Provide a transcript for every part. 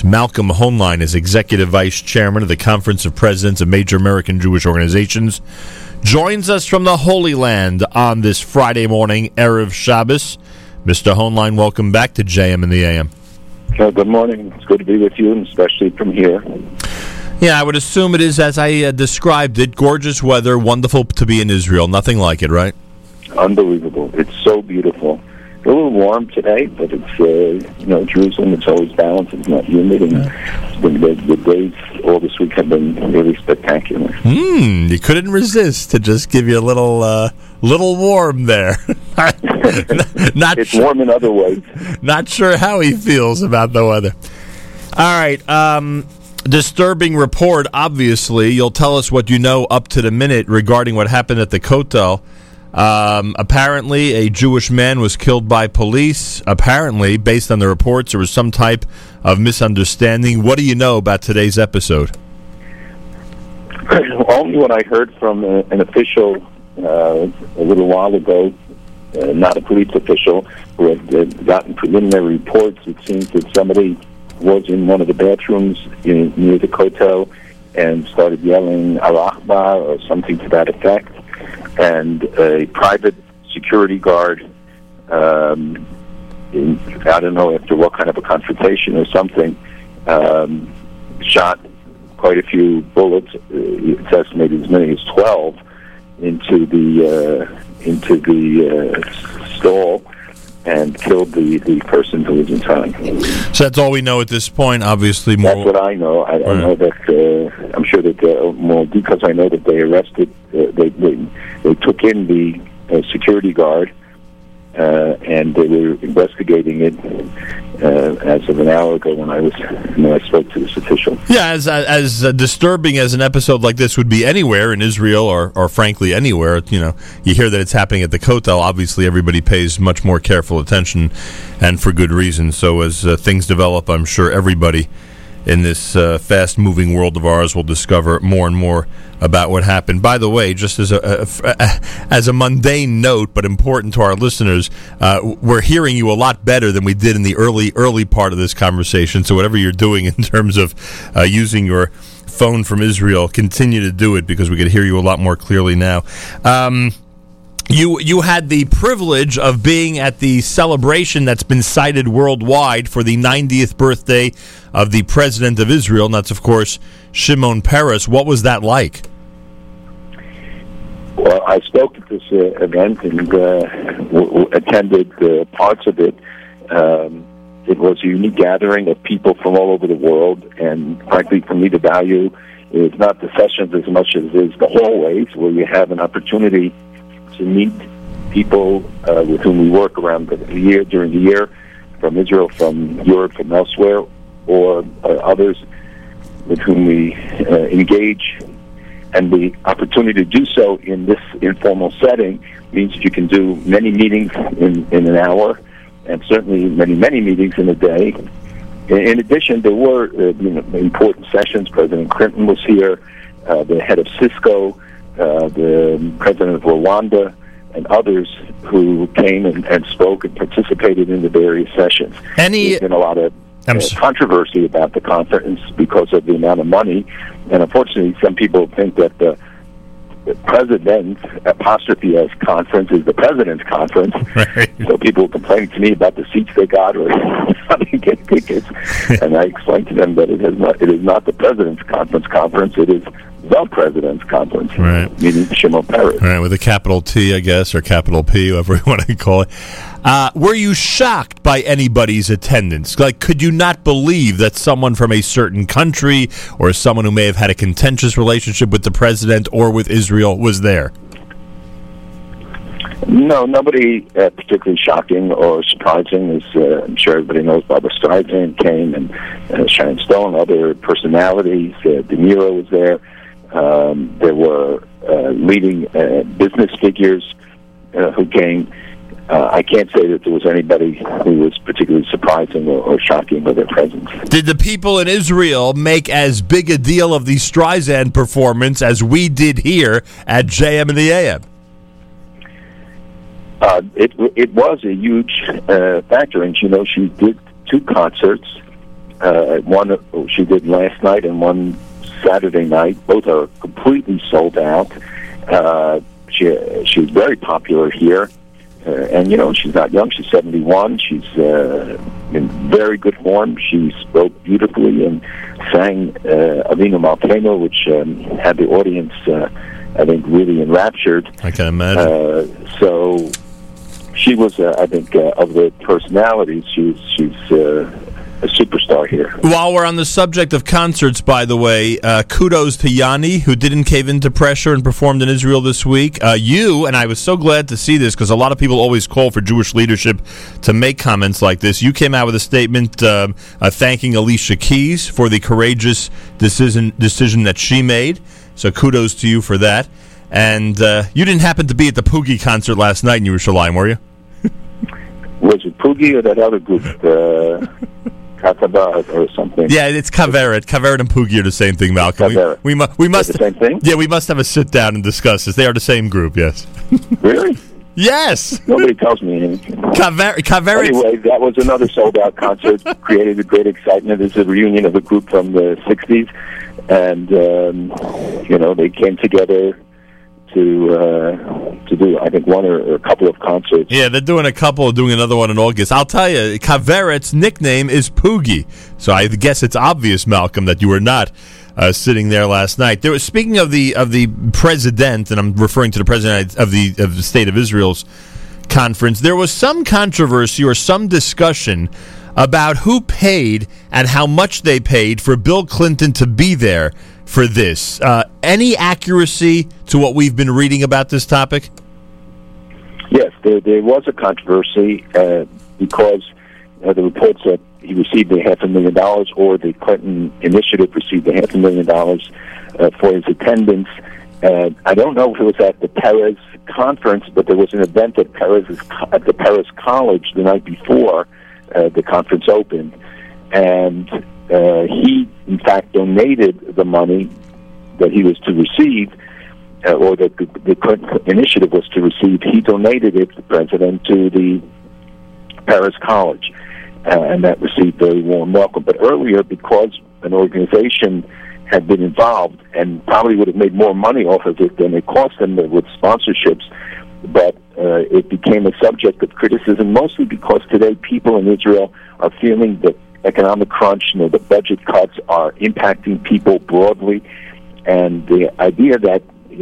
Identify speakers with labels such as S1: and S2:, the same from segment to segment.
S1: Malcolm Hoenlein is Executive Vice Chairman of the Conference of Presidents of Major American Jewish Organizations, joins us from the Holy Land on this Friday morning, Erev Shabbos. Mr. Hoenlein, welcome back to JM in the AM.
S2: Good morning. It's good to be with you, and especially from here.
S1: Yeah, I would assume it is, as I described it, gorgeous weather, wonderful to be in Israel. Nothing like it, right?
S2: Unbelievable. It's so beautiful. A little warm today, but it's, Jerusalem, it's always balanced. It's not humid, and the days all this week have been really spectacular.
S1: You couldn't resist to just give you a little warm there.
S2: It's warm in other ways.
S1: Not sure how he feels about the weather. All right, disturbing report, obviously. You'll tell us what you know up to the minute regarding what happened at the Kotel. Apparently, a Jewish man was killed by police. Apparently, based on the reports, there was some type of misunderstanding. What do you know about today's episode?
S2: Only what I heard from an official a little while ago, not a police official, who had gotten preliminary reports. It seems that somebody was in one of the bathrooms near the Kotel and started yelling "Allah Akbar" or something to that effect. And a private security guard, I don't know after what kind of a confrontation or something, shot quite a few bullets. It's estimated as many as 12 into the stall, and killed the person who was inside.
S1: So that's all we know at this point. Obviously, more.
S2: That's what I know. I know that I'm sure that more, because I know that they arrested. They took in the security guard, and they were investigating it as of an hour ago when I spoke to this official.
S1: Yeah, as disturbing as an episode like this would be anywhere in Israel, or frankly anywhere, you hear that it's happening at the Kotel. Obviously, everybody pays much more careful attention, and for good reason. So as things develop, I'm sure everybody in this fast-moving world of ours will discover more and more about what happened. By the way, just as a mundane note, but important to our listeners, we're hearing you a lot better than we did in the early part of this conversation. So whatever you're doing in terms of using your phone from Israel, continue to do it, because we could hear you a lot more clearly now. You had the privilege of being at the celebration that's been cited worldwide for the 90th birthday of the President of Israel, and that's, of course, Shimon Peres. What was that like?
S2: Well, I spoke at this event and attended parts of it. It was a unique gathering of people from all over the world, and frankly, for me, the value is not the sessions as much as it is the hallways, where you have an opportunity to meet people with whom we work around during the year, from Israel, from Europe, from elsewhere, or others with whom we engage. And the opportunity to do so in this informal setting means that you can do many meetings in an hour, and certainly many meetings in a day. In addition, there were important sessions. President Clinton was here, the head of Cisco, the president of Rwanda, and others who came and spoke and participated in the various sessions. There's been a lot of controversy about the conference because of the amount of money, and unfortunately, some people think that the president apostrophe S conference is the president's conference. Right. So people complaining to me about the seats they got or how they get tickets, and I explained to them that it is not the president's conference. It is the president's conference, right? Meaning Shimon Peres,
S1: right? With a capital T, I guess, or capital P, whatever you want to call it. Were you shocked by anybody's attendance? Like, could you not believe that someone from a certain country or someone who may have had a contentious relationship with the president or with Israel was there?
S2: No, nobody particularly shocking or surprising. As I'm sure everybody knows, Barbara Streisand came, and Sharon Stone, other personalities. De Niro was there. There were leading business figures who came. I can't say that there was anybody who was particularly surprising or shocking by their presence.
S1: Did the people in Israel make as big a deal of the Streisand performance as we did here at JM and the AM?
S2: It was a huge factor, and she did two concerts One she did last night and one Saturday night. Both are completely sold out. She's very popular here. And, she's not young. She's 71. She's in very good form. She spoke beautifully and sang Avinu Malkeinu, which had the audience, I think, really enraptured.
S1: I can imagine.
S2: So she was, I think, of the personalities, she's a superstar here.
S1: While we're on the subject of concerts, by the way, kudos to Yanni, who didn't cave into pressure and performed in Israel this week. You, and I was so glad to see this, because a lot of people always call for Jewish leadership to make comments like this. You came out with a statement thanking Alicia Keys for the courageous decision that she made. So kudos to you for that. And you didn't happen to be at the Poogie concert last night in Yerushalayim, were you?
S2: Was it Poogie or that other group? Katabar or something.
S1: Yeah, it's Kaveret. Kaveret and Poogie are the same thing, Malcolm. We must
S2: the same thing?
S1: Yeah, we must have a sit down and discuss this. They are the same group, yes.
S2: Really?
S1: Yes.
S2: Nobody tells me anything.
S1: Kaveret.
S2: Anyway, that was another sold-out concert. Created a great excitement. It's a reunion of a group from the 60s. And, they came together to do, I think, one or a couple of concerts.
S1: Yeah, they're doing a couple, doing another one in August. I'll tell you, Kaveret's nickname is Poogie. So I guess it's obvious, Malcolm, that you were not sitting there last night. Speaking of the president, and I'm referring to the president of the State of Israel's conference, there was some controversy or some discussion about who paid and how much they paid for Bill Clinton to be there for this. Any accuracy to what we've been reading about this topic?
S2: Yes, there was a controversy because the reports that he received $500,000 or the Clinton Initiative received $500,000 for his attendance. I don't know if it was at the Perez conference, but there was an event at the Perez College the night before the conference opened. And he, in fact, donated the money that he was to receive, or that the Clinton Initiative was to receive. He donated it, the president, to the Paris College, and that received a warm welcome. But earlier, because an organization had been involved and probably would have made more money off of it than it cost them with sponsorships, but it became a subject of criticism, mostly because today people in Israel are feeling that economic crunch, the budget cuts are impacting people broadly, and the idea that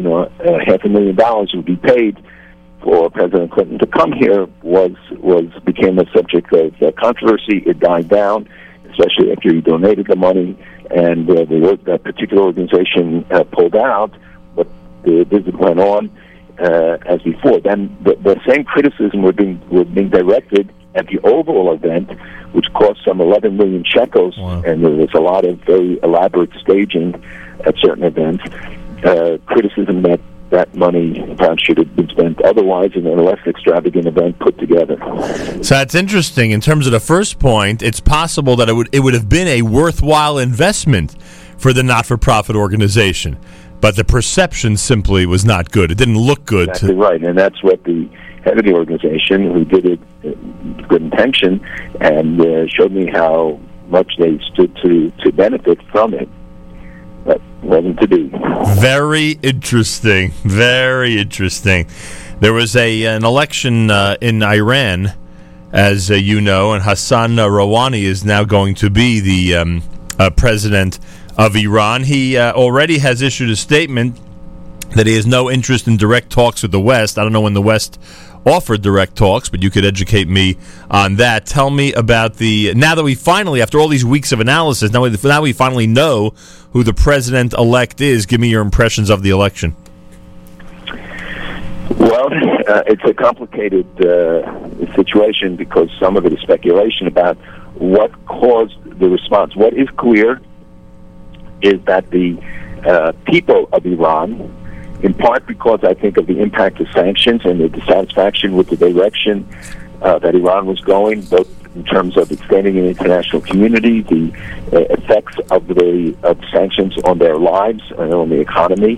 S2: $500,000 would be paid for President Clinton to come here became a subject of controversy. It died down, especially after he donated the money, and that particular organization pulled out, but the visit went on as before. Then the same criticism were being directed at the overall event, which cost some 11 million shekels, wow. And there was a lot of very elaborate staging at certain events. Criticism that money perhaps should have been spent otherwise in a less extravagant event put together.
S1: So that's interesting. In terms of the first point, it's possible that it would have been a worthwhile investment for the not-for-profit organization, but the perception simply was not good. It didn't look good.
S2: Exactly right, and that's what the head of the organization, who did it with good intention, and showed me how much they stood to benefit from it. But wasn't to be.
S1: Very interesting. Very interesting. There was an election in Iran, as you know, and Hassan Rouhani is now going to be the president of Iran. He already has issued a statement that he has no interest in direct talks with the West. I don't know when the West offered direct talks, but you could educate me on that. Tell me about now that we finally, after all these weeks of analysis, now we finally know who the president-elect is. Give me your impressions of the election.
S2: Well, it's a complicated situation because some of it is speculation about what caused the response. What is clear is that the people of Iran, in part because I think of the impact of sanctions and the dissatisfaction with the direction that Iran was going, both in terms of extending an international community, the effects of the sanctions on their lives and on the economy,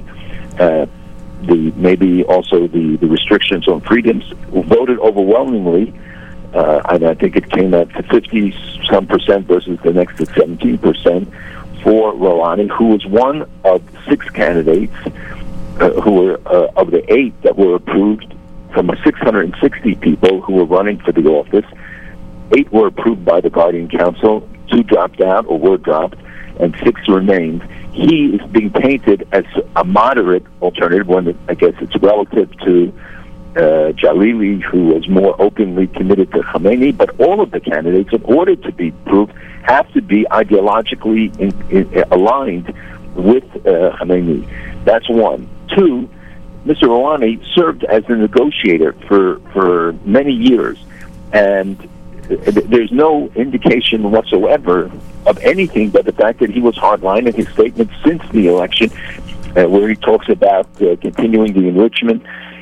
S2: maybe also the restrictions on freedoms, voted overwhelmingly, and I think it came at 56% some percent versus the next at 17% for Rouhani, who was one of 6 candidates who were of the 8 that were approved from 660 people who were running for the office. 8 were approved by the Guardian Council, 2 dropped out or were dropped, and 6 remained. He is being painted as a moderate alternative, one I guess it's relative to Jalili, who was more openly committed to Khamenei. But all of the candidates, in order to be approved, have to be ideologically aligned with Khamenei. That's one. 2, Mr. Rouhani served as a negotiator for many years, and there's no indication whatsoever of anything but the fact that he was hardline in his statements since the election, where he talks about continuing the enrichment,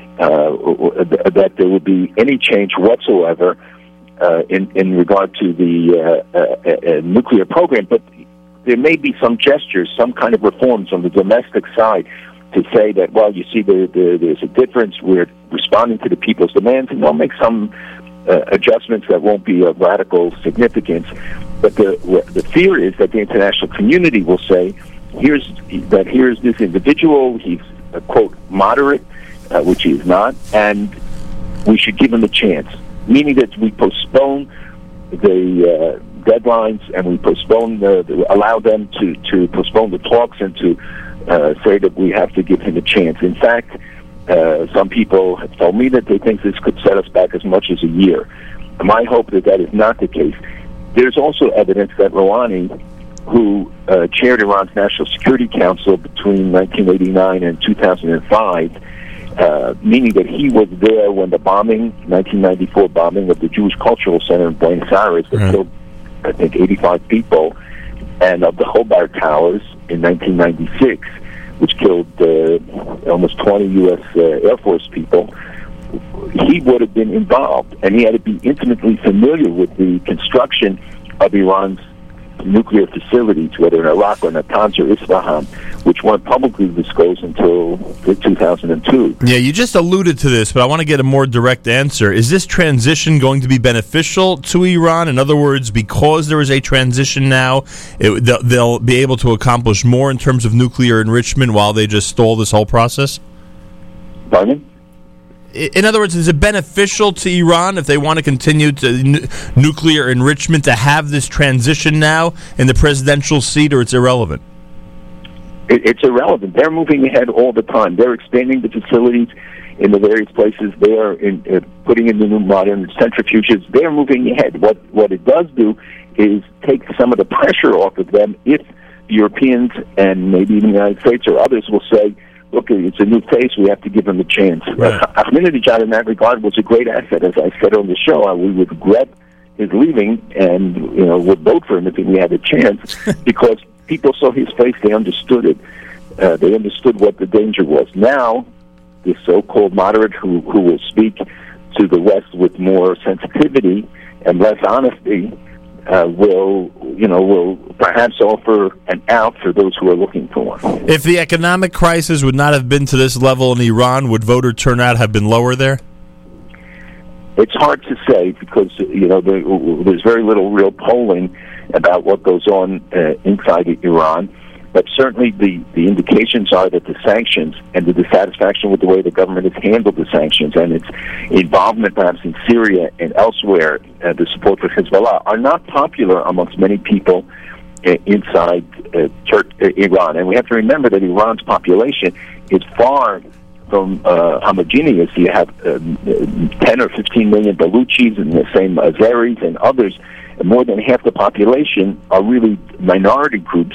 S2: that there would be any change whatsoever in regard to the nuclear program. But there may be some gestures, some kind of reforms on the domestic side to say that, well, you see, there's a difference. We're responding to the people's demands, and they'll make some adjustments that won't be of radical significance. But the fear is that the international community will say, here's this individual, he's a, quote, moderate, which he is not, and we should give him a chance, meaning that we postpone the deadlines and we postpone allow them to postpone the talks and to say that we have to give him a chance. In fact, some people have told me that they think this could set us back as much as a year. My hope that is not the case. There's also evidence that Rouhani, who chaired Iran's National Security Council between 1989 and 2005, meaning that he was there when the 1994 bombing of the Jewish Cultural Center in Buenos Aires that killed, I think, 85 people, and of the Hobart Towers in 1996, which killed almost 20 U.S. Air Force people. He would have been involved, and he had to be intimately familiar with the construction of Iran's nuclear facilities, whether in Iraq or Natanz or Isfahan, which weren't publicly disclosed until 2002.
S1: Yeah, you just alluded to this, but I want to get a more direct answer. Is this transition going to be beneficial to Iran? In other words, because there is a transition now, they'll be able to accomplish more in terms of nuclear enrichment while they just stall this whole process?
S2: Pardon?
S1: In other words, is it beneficial to Iran if they want to continue to nuclear enrichment to have this transition now in the presidential seat, or it's irrelevant?
S2: It's irrelevant. They're moving ahead all the time. They're expanding the facilities in the various places. They are putting in the new modern centrifuges. They're moving ahead. What it does do is take some of the pressure off of them if Europeans and maybe even the United States or others will say, look, it's a new face. We have to give him a chance.
S1: Right.
S2: Ahmadinejad, in that regard, was a great asset. As I said on the show, we would regret his leaving and would vote for him if we had a chance because people saw his face. They understood it. They understood what the danger was. Now, the so-called moderate who will speak to the West with more sensitivity and less honesty will perhaps offer an out for those who are looking for one.
S1: If the economic crisis would not have been to this level in Iran, would voter turnout have been lower there?
S2: It's hard to say because there's very little real polling about what goes on inside Iran. But certainly the indications are that the sanctions and the dissatisfaction with the way the government has handled the sanctions and its involvement perhaps in Syria and elsewhere, the support for Hezbollah, are not popular amongst many people inside Iran. And we have to remember that Iran's population is far from homogeneous. You have 10 or 15 million Baluchis and the same Azeris and others. And more than half the population are really minority groups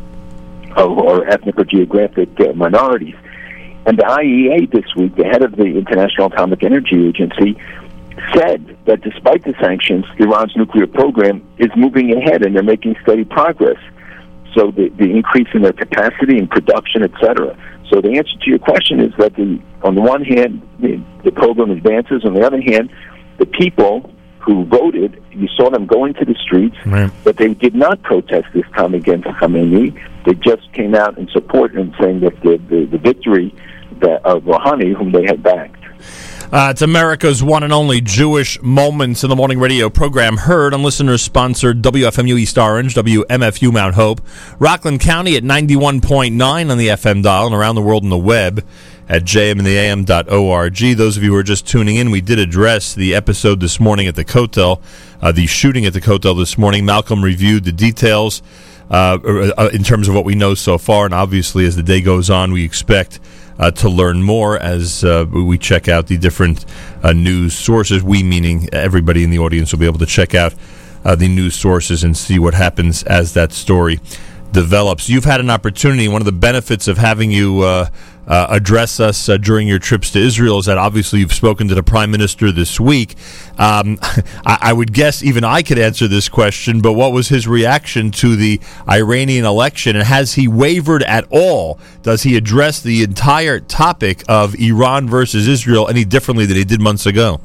S2: or ethnic or geographic minorities. And the IAEA this week, the head of the International Atomic Energy Agency, said that despite the sanctions, Iran's nuclear program is moving ahead and they're making steady progress. So the increase in their capacity and production, etc. So the answer to your question is that on the one hand, the program advances. On the other hand, the people who voted, you saw them going to the streets, right, but they did not protest this time against Khamenei. They just came out in support and saying that the victory of Rouhani, whom they had backed.
S1: It's America's one and only Jewish Moments in the Morning radio program, heard on listeners-sponsored WFMU East Orange, WMFU Mount Hope, Rockland County at 91.9 on the FM dial, and around the world on the web at jmintheam.org. Those of you who are just tuning in, we did address the episode this morning at the Kotel, the shooting at the Kotel this morning. Malcolm reviewed the details in terms of what we know so far, and obviously as the day goes on, we expect to learn more as we check out the different news sources. We, meaning everybody in the audience, will be able to check out the news sources and see what happens as that story develops. You've had an opportunity. One of the benefits of having you address us during your trips to Israel is that obviously you've spoken to the Prime Minister this week. I would guess even I could answer this question, but what was his reaction to the Iranian election, and has he wavered at all? Does he address the entire topic of Iran versus Israel any differently than he did months ago?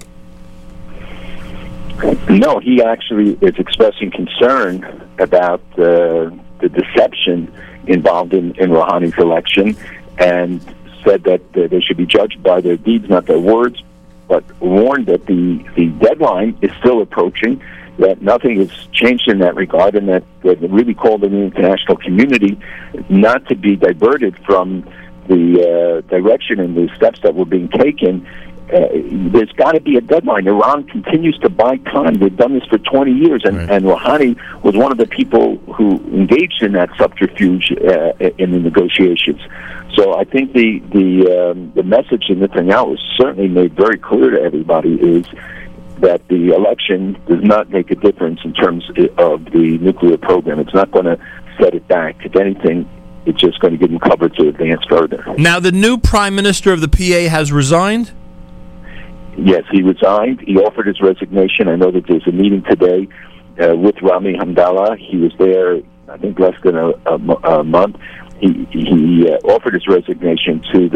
S2: No, he actually is expressing concern about the deception involved in Rouhani's election, and said that they should be judged by their deeds, not their words, but warned that the deadline is still approaching, that nothing has changed in that regard, and that they really called on the international community not to be diverted from the direction and the steps that were being taken. There's got to be a deadline. Iran continues to buy time. They've done this for 20 years, and Rouhani was one of the people who engaged in that subterfuge in the negotiations. So I think the message that Netanyahu has certainly made very clear to everybody is that the election does not make a difference in terms of the nuclear program. It's not going to set it back. If anything, it's just going to give them cover to advance further.
S1: Now, the new Prime Minister of the PA has resigned?
S2: Yes, he resigned. He offered his resignation. I know that there's a meeting today with Rami Hamdallah. He was there, I think, less than a month. He offered his resignation to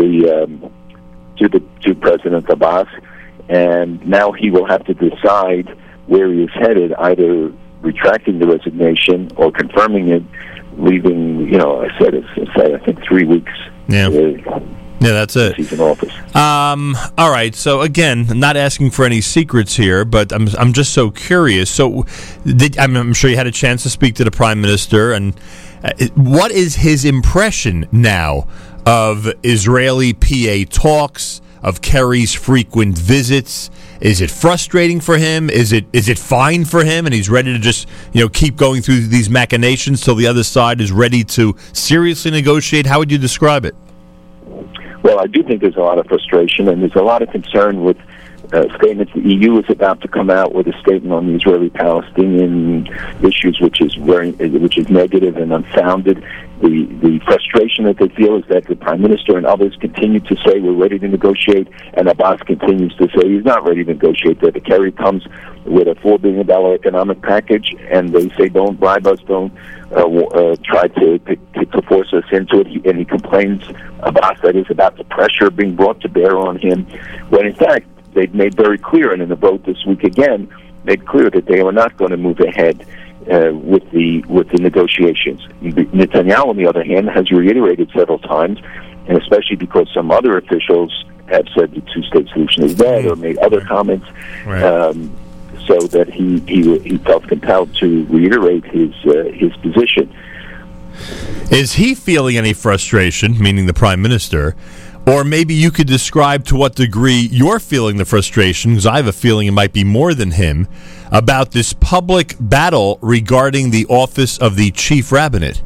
S2: President Abbas, and now he will have to decide where he is headed, either retracting the resignation or confirming it, leaving. I think 3 weeks.
S1: Yeah, that's it.
S2: He's in office.
S1: All right. So again, I'm not asking for any secrets here, but I'm just so curious. So, I'm sure you had a chance to speak to the Prime Minister, and what is his impression now of Israeli PA talks, of Kerry's frequent visits? Is it frustrating for him? Is it fine for him, and he's ready to just keep going through these machinations till the other side is ready to seriously negotiate? How would you describe it?
S2: Well, I do think there's a lot of frustration, and there's a lot of concern with statements. The EU is about to come out with a statement on the Israeli-Palestinian issues, which is negative and unfounded. The frustration that they feel is that the Prime Minister and others continue to say we're ready to negotiate, and Abbas continues to say he's not ready to negotiate. That the Kerry comes with a $4 billion economic package, and they say don't bribe us, don't try to force us into it. And he complains, Abbas, that is about the pressure being brought to bear on him, when in fact they've made very clear, and in the vote this week again, made clear that they are not going to move ahead with the negotiations. Netanyahu, on the other hand, has reiterated several times, and especially because some other officials have said the two-state solution is dead, or made other comments, so that he felt compelled to reiterate his position.
S1: Is he feeling any frustration, meaning the Prime Minister? Or maybe you could describe to what degree you're feeling the frustration, because I have a feeling it might be more than him, about this public battle regarding the office of the chief rabbinate.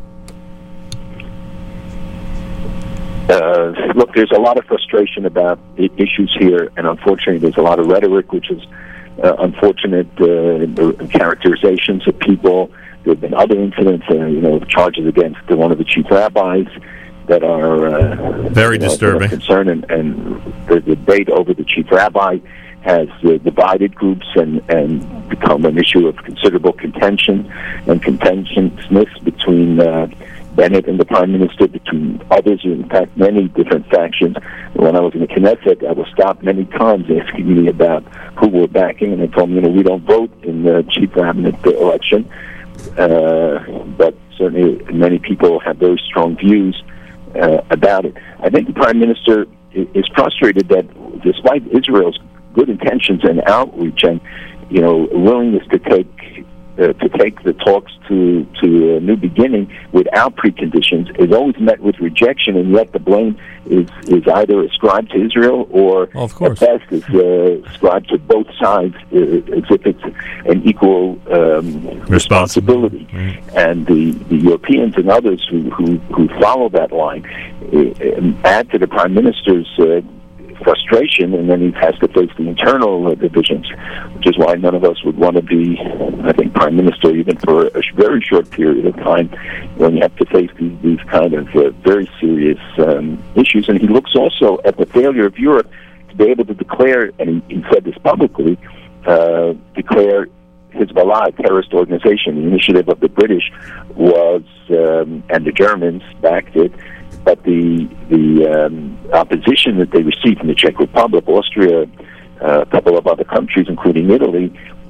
S2: Look, there's a lot of frustration about the issues here, and unfortunately there's a lot of rhetoric, which is unfortunate characterizations of people. There have been other incidents, charges against one of the chief rabbis that are
S1: very disturbing.
S2: Concern, and the debate over the chief rabbi has divided groups and become an issue of considerable contention and contentiousness between Bennett and the Prime Minister, between others, in fact, many different factions. When I was in the Knesset, I was stopped many times asking me about who we're backing, and they told me, we don't vote in the chief rabbinate election. But certainly many people have very strong views about it. I think the Prime Minister is frustrated that despite Israel's good intentions and outreach and, willingness to take the talks to a new beginning without preconditions is always met with rejection, and yet the blame is either ascribed to Israel or at best is ascribed to both sides as if it's an equal responsibility. And the Europeans and others who follow that line add to the Prime Minister's frustration, and then he has to face the internal divisions, which is why none of us would want to be, I think, Prime Minister even for a very short period of time when you have to face these kind of very serious issues. And he looks also at the failure of Europe to be able to declare, and he said this publicly, declare Hezbollah a terrorist organization. The initiative of the British was, and the Germans backed it, but the opposition that they received from the Czech Republic, Austria, a couple of other countries, including Italy,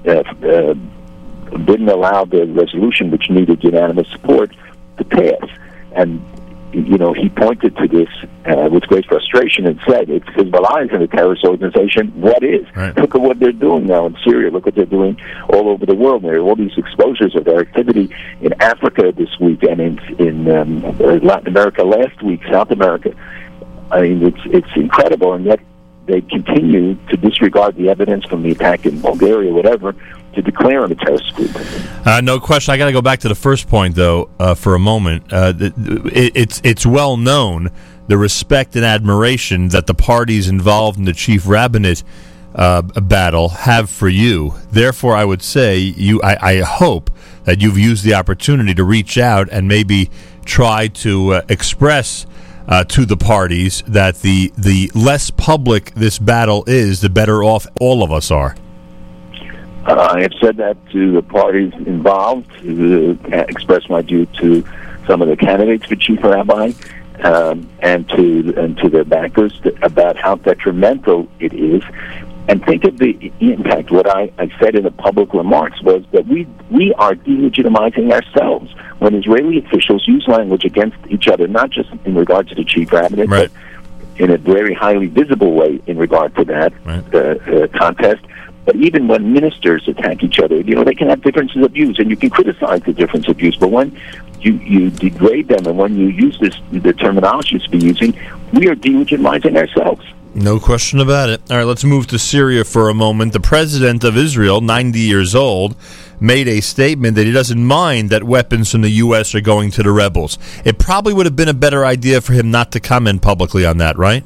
S2: didn't allow the resolution, which needed unanimous support, to pass. And he pointed to this with great frustration and said, if Hezbollah isn't a terrorist organization, what is? Right. Look at what they're doing now in Syria. Look what they're doing all over the world. There are all these exposures of their activity in Africa this week and in Latin America last week, South America. I mean, it's incredible, and yet they continue to disregard the evidence from the attack in Bulgaria, whatever, to declare them a terrorist group.
S1: No question. I got to go back to the first point, though, for a moment. It's well known the respect and admiration that the parties involved in the chief rabbinate battle have for you. Therefore, I would say I hope that you've used the opportunity to reach out and maybe try to express to the parties that the less public this battle is, the better off all of us are.
S2: I have said that to the parties involved, to express my view to some of the candidates for chief rabbi, and to their backers about how detrimental it is. And think of the impact. What I said in the public remarks was that we are delegitimizing ourselves when Israeli officials use language against each other, not just in regard to the chief rabbinate,
S1: right,
S2: but in a very highly visible way in regard to that contest. But even when ministers attack each other, they can have differences of views, and you can criticize the difference of views. But when you degrade them, and when you use the terminology to be using, we are delegitimizing ourselves.
S1: No question about it. All right, let's move to Syria for a moment. The president of Israel, 90 years old, made a statement that he doesn't mind that weapons from the U.S. are going to the rebels. It probably would have been a better idea for him not to comment publicly on that, right?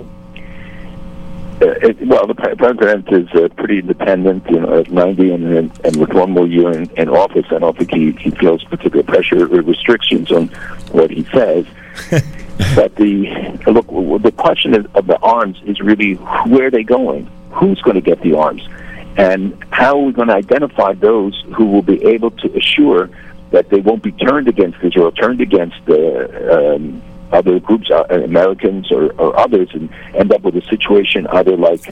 S2: The president is pretty independent, at 90 and with one more year in office. I don't think he feels particular pressure or restrictions on what he says. But the question of the arms is really, where are they going? Who's going to get the arms? And how are we going to identify those who will be able to assure that they won't be turned against Israel, turned against other groups, Americans or others, and end up with a situation either like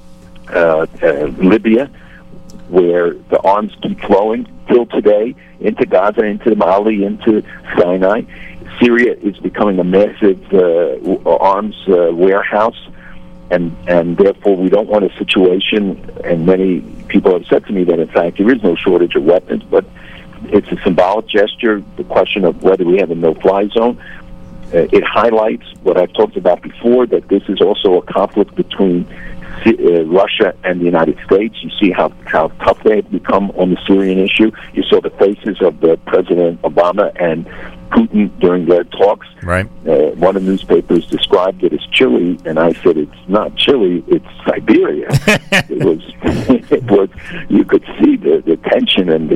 S2: Libya, where the arms keep flowing till today into Gaza, into Mali, into Sinai. Syria is becoming a massive arms warehouse, and therefore we don't want a situation, and many people have said to me that in fact there is no shortage of weapons, but it's a symbolic gesture, the question of whether we have a no-fly zone. It highlights what I've talked about before, that this is also a conflict between Russia and the United States. You see how tough they have become on the Syrian issue. You saw the faces of President Obama and Putin during their talks.
S1: Right.
S2: One of the newspapers described it as Chile, and I said it's not Chile, it's Siberia. It was. You could see the tension and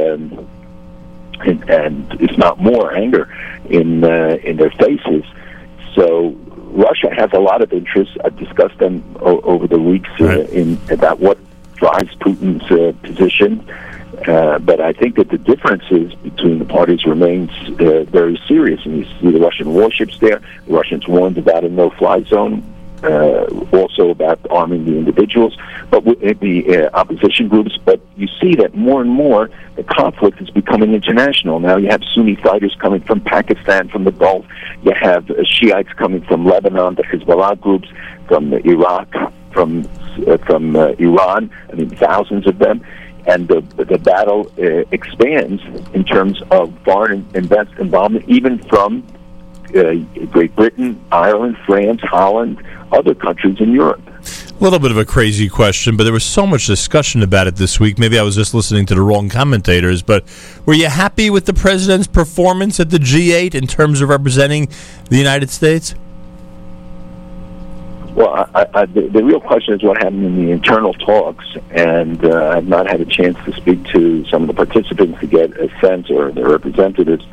S2: and if not more, anger in their faces. So Russia has a lot of interests. I've discussed them over the weeks about what drives Putin's position. But I think that the differences between the parties remains very serious. And you see the Russian warships there. The Russians warned about a no-fly zone, also about arming the individuals, but the opposition groups. But you see that more and more the conflict is becoming international. Now you have Sunni fighters coming from Pakistan, from the Gulf. You have Shiites coming from Lebanon, the Hezbollah groups, from Iraq, from from Iran. I mean, thousands of them. And the battle expands in terms of foreign involvement, even from Great Britain, Ireland, France, Holland, other countries in Europe.
S1: A little bit of a crazy question, but there was so much discussion about it this week. Maybe I was just listening to the wrong commentators, but were you happy with the president's performance at the G8 in terms of representing the United States?
S2: Well, the real question is what happened in the internal talks, and I've not had a chance to speak to some of the participants to get a sense, or their representatives,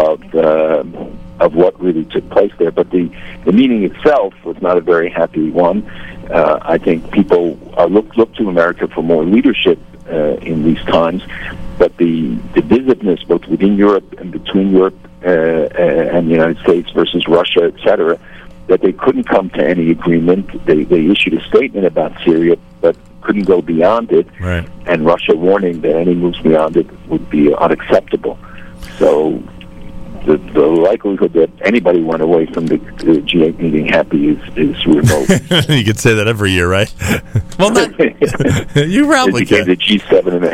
S2: of what really took place there. But the meeting itself was not a very happy one. I think people look to America for more leadership in these times, but the divisiveness both within Europe and between Europe and the United States versus Russia, etc., that they couldn't come to any agreement. They issued a statement about Syria, but couldn't go beyond it.
S1: Right.
S2: And Russia warning that any moves beyond it would be unacceptable. So the likelihood that anybody went away from the G8 meeting happy is remote.
S1: You could say that every year, right? Well, not, you probably can.
S2: The G7 and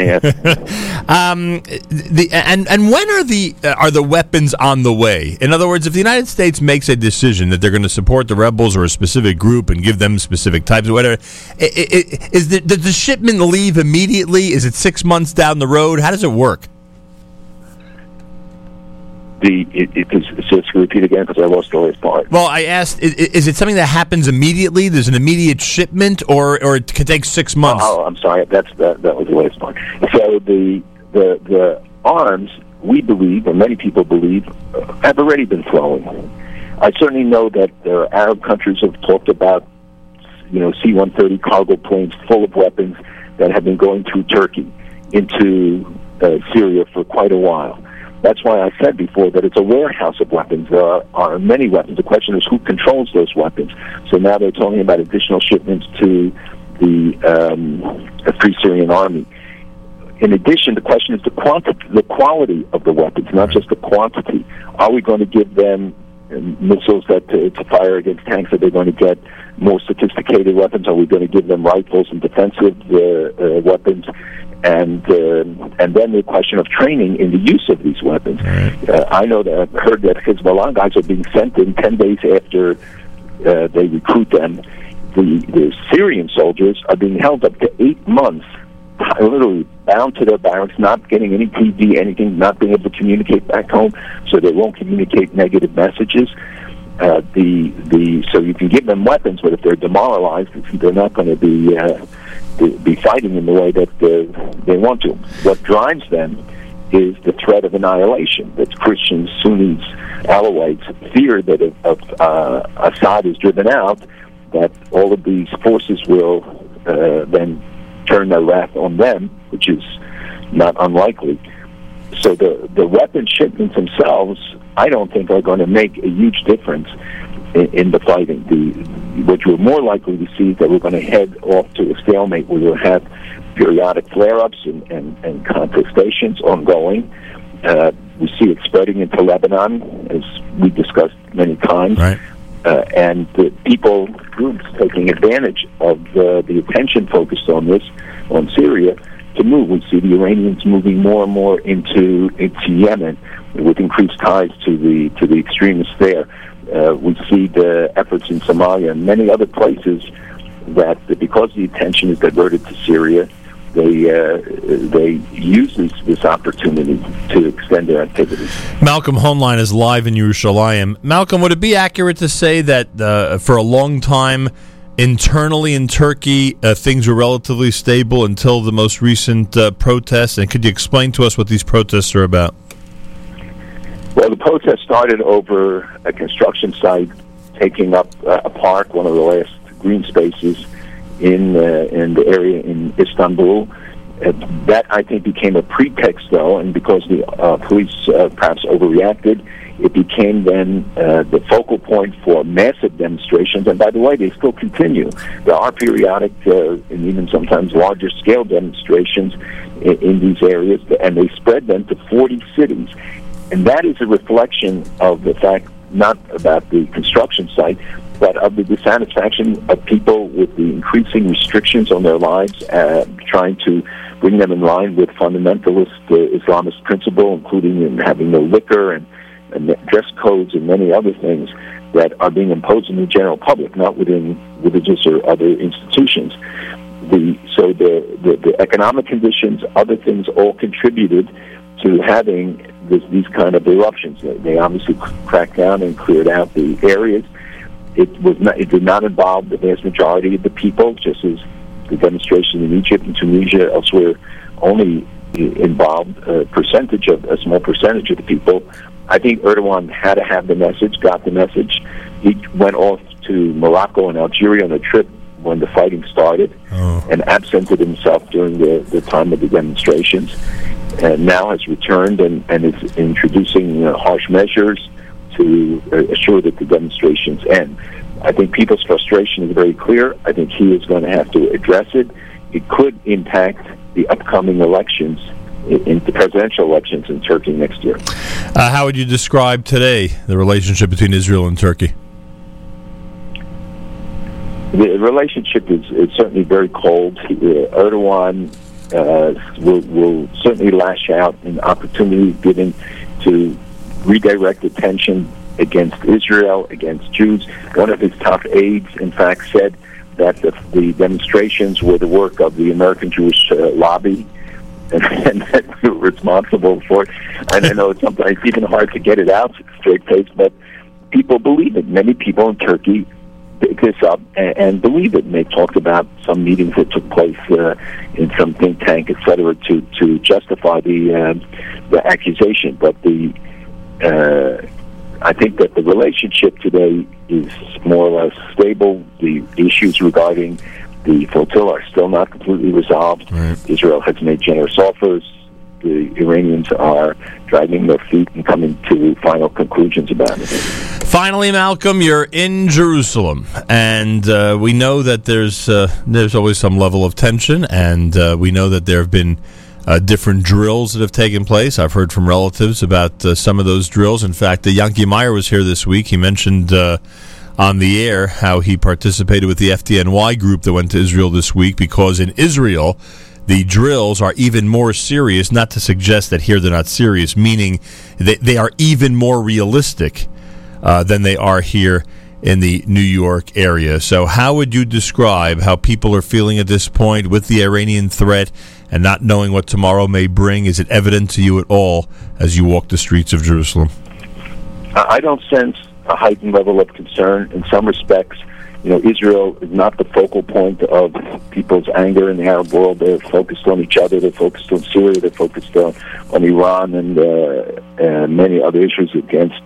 S2: a half.
S1: And when are the weapons on the way? In other words, if the United States makes a decision that they're going to support the rebels or a specific group and give them specific types or whatever, does the shipment leave immediately? Is it 6 months down the road? How does it work?
S2: Just repeat again, because I lost the last part.
S1: Well, I asked, is it something that happens immediately? There's an immediate shipment, or it could take 6 months?
S2: Oh, I'm sorry. That was the last part. So the arms, we believe, or many people believe, have already been flowing. I certainly know that Arab countries have talked about, C-130 cargo planes full of weapons that have been going through Turkey into Syria for quite a while. That's why I said before that it's a warehouse of weapons. There are many weapons. The question is who controls those weapons. So now they're talking about additional shipments to the Free Syrian Army. In addition, the question is the quality of the weapons, not just the quantity. Are we going to give them missiles to fire against tanks? Are they going to get more sophisticated weapons? Are we going to give them rifles and defensive weapons? And then the question of training in the use of these weapons. I know that I've heard that Hezbollah guys are being sent in 10 days after they recruit them. The Syrian soldiers are being held up to 8 months, literally bound to their barracks, not getting any TV, anything, not being able to communicate back home, so they won't communicate negative messages. So you can give them weapons, but if they're demoralized, they're not going to be fighting in the way that they want to. What drives them is the threat of annihilation. That Christians, Sunnis, Alawites fear that if Assad is driven out, that all of these forces will then turn their wrath on them, which is not unlikely. So the weapon shipments themselves, I don't think, are going to make a huge difference in the fighting. What you're more likely to see is that we're going to head off to a stalemate where we'll have periodic flare-ups and contestations ongoing. We see it spreading into Lebanon, as we discussed many times.
S1: Right.
S2: And the groups taking advantage of the attention focused on Syria, to move. We see the Iranians moving more and more into Yemen with increased ties to the extremists there. We see the efforts in Somalia and many other places that because the attention is diverted to Syria, they use this opportunity to extend their activities.
S1: Malcolm Hoenlein is live in Yerushalayim. Malcolm, would it be accurate to say that for a long time, internally in Turkey, things were relatively stable until the most recent protests? And could you explain to us what these protests are about?
S2: Well, the protest started over a construction site taking up a park, one of the last green spaces in the area in Istanbul. That, I think, became a pretext, though, and because the police perhaps overreacted, it became then the focal point for massive demonstrations. And by the way, they still continue. There are periodic and even sometimes larger scale demonstrations in these areas, and they spread them to 40 cities. And that is a reflection of the fact not about the construction site, but of the dissatisfaction of people with the increasing restrictions on their lives, trying to bring them in line with fundamentalist Islamist principle, including in having no liquor and dress codes and many other things that are being imposed on the general public, not within religious or other institutions. So the economic conditions, other things, all contributed to having these kind of eruptions. They obviously cracked down and cleared out the areas. It did not involve the vast majority of the people, just as the demonstration in Egypt and Tunisia elsewhere only involved a small percentage of the people. I think Erdogan had to have the message, got the message. He went off to Morocco and Algeria on a trip when the fighting started, and absented himself during the time of the demonstrations, and now has returned and is introducing harsh measures to assure that the demonstrations end. I think people's frustration is very clear. I think he is going to have to address it. It could impact the upcoming elections, in the presidential elections in Turkey next year.
S1: How would you describe today the relationship between Israel and Turkey?
S2: The relationship is certainly very cold. Erdogan will certainly lash out in opportunity given to redirect attention against Israel, against Jews. One of his top aides, in fact, said that the demonstrations were the work of the American Jewish lobby, and that we were responsible for it. And I know it's sometimes even hard to get it out straight face, but people believe it. Many people in Turkey pick this up and believe it. And they talked about some meetings that took place in some think tank, et cetera, to justify the accusation. But I think that the relationship today is more or less stable. The issues regarding the flotilla are still not completely resolved. Right. Israel has made generous offers. The Iranians are dragging their feet and coming to final conclusions about it.
S1: Finally, Malcolm, you're in Jerusalem, and we know that there's always some level of tension, and we know that there have been different drills that have taken place. I've heard from relatives about some of those drills. In fact, Yanki Meyer was here this week. He mentioned on the air how he participated with the FDNY group that went to Israel this week, because in Israel the drills are even more serious, not to suggest that here they're not serious, meaning they are even more realistic than they are here in the New York area. So how would you describe how people are feeling at this point with the Iranian threat and not knowing what tomorrow may bring? Is it evident to you at all as you walk the streets of Jerusalem?
S2: I don't sense a heightened level of concern. In some respects, Israel is not the focal point of people's anger in the Arab world. They're focused on each other. They're focused on Syria. They're focused on Iran and many other issues against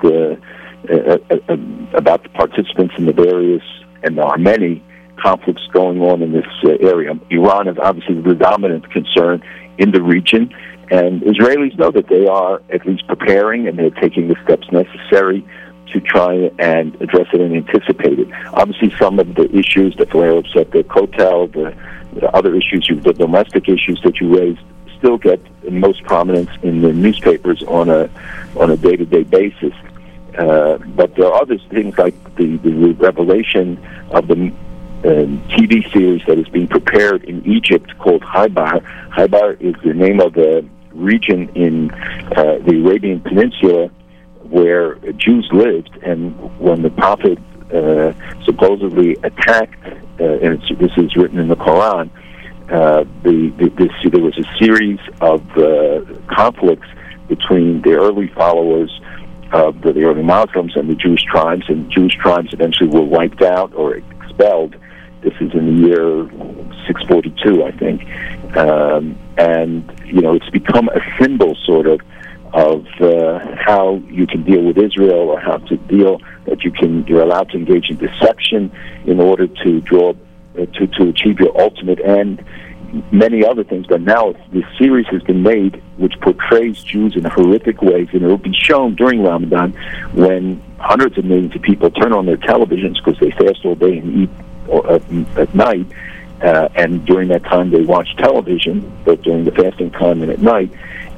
S2: about the participants in the various, and there are many conflicts going on in this area. Iran is obviously the dominant concern in the region, and Israelis know that they are at least preparing, and they're taking the steps necessary to try and address it and anticipate it. Obviously, some of the issues, the flare-ups at the Kotel, the other issues, the domestic issues that you raised, still get the most prominence in the newspapers on a day-to-day basis. But there are other things like the revelation of the TV series that is being prepared in Egypt called Haibar. Haibar is the name of the region in the Arabian Peninsula where Jews lived, and when the Prophet supposedly attacked, and this is written in the Quran, there was a series of conflicts between the early followers of the early Muslims and the Jewish tribes, and Jewish tribes eventually were wiped out or expelled. This is in the year 642, I think. And, it's become a symbol, sort of how you can deal with Israel, or how to deal that you're allowed to engage in deception in order to to achieve your ultimate end. Many other things, but now this series has been made which portrays Jews in horrific ways, and it will be shown during Ramadan when hundreds of millions of people turn on their televisions because they fast all day and eat at night, and during that time they watch television, but during the fasting time and at night,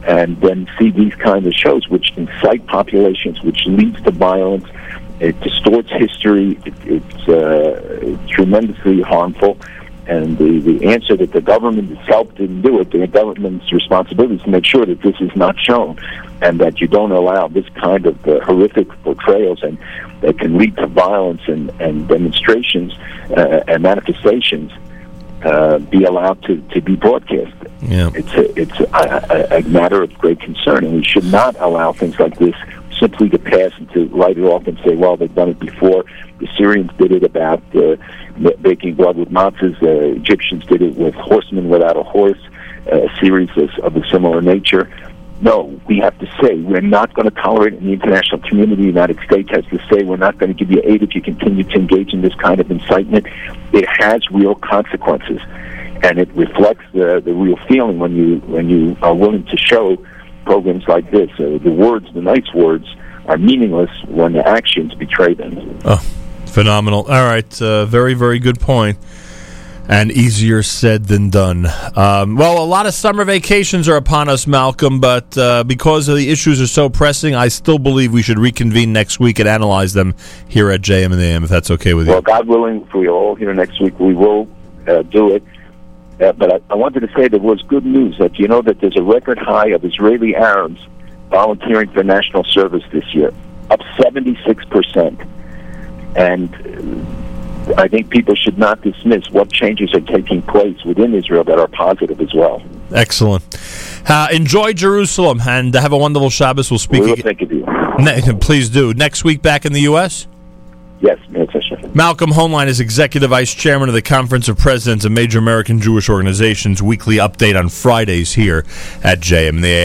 S2: and then see these kind of shows which incite populations, which leads to violence. It distorts history. It's tremendously harmful. And the answer that the government itself didn't do it, the government's responsibility is to make sure that this is not shown and that you don't allow this kind of horrific portrayals and that can lead to violence and demonstrations and manifestations be allowed to be broadcast.
S1: Yeah.
S2: It's a matter of great concern, and we should not allow things like this simply to pass and to write it off and say, well, they've done it before. The Syrians did it about baking blood with matzahs. The Egyptians did it with horsemen without a horse, a series of a similar nature. No, we have to say we're not going to tolerate it in the international community. The United States has to say we're not going to give you aid if you continue to engage in this kind of incitement. It has real consequences, and it reflects the real feeling when you are willing to show programs like this. The words, the nice words, are meaningless when the actions betray them.
S1: Oh, phenomenal. All right, very, very good point. And easier said than done. Well, a lot of summer vacations are upon us, Malcolm, but because the issues are so pressing, I still believe we should reconvene next week and analyze them here at JM and the AM, if that's okay with you.
S2: Well, God willing, if we're all here next week, we will do it. But I wanted to say there was good news that you know that there's a record high of Israeli Arabs volunteering for national service this year, up 76%. And I think people should not dismiss what changes are taking place within Israel that are positive as well.
S1: Excellent. Enjoy Jerusalem and have a wonderful Shabbos. We'll speak
S2: again. Think of you.
S1: Please do. Next week back in the U.S.?
S2: Yes,
S1: Malcolm Hoenlein is Executive Vice Chairman of the Conference of Presidents of Major American Jewish Organizations. Weekly update on Fridays here at JM and the AM.